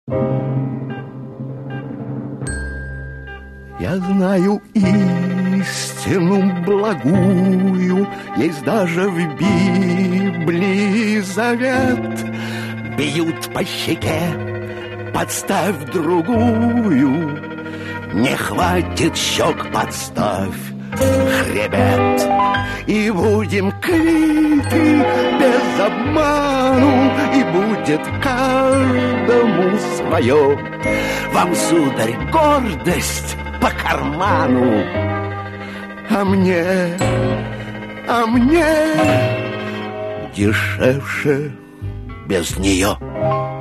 Я знаю истину благую, есть даже в Библии завет. Бьют по щеке, подставь другую, не хватит щек, подставь хребет. И будем квиты без обману, и будет каждому свое. Вам, сударь, гордость по карману, а мне дешевше без нее.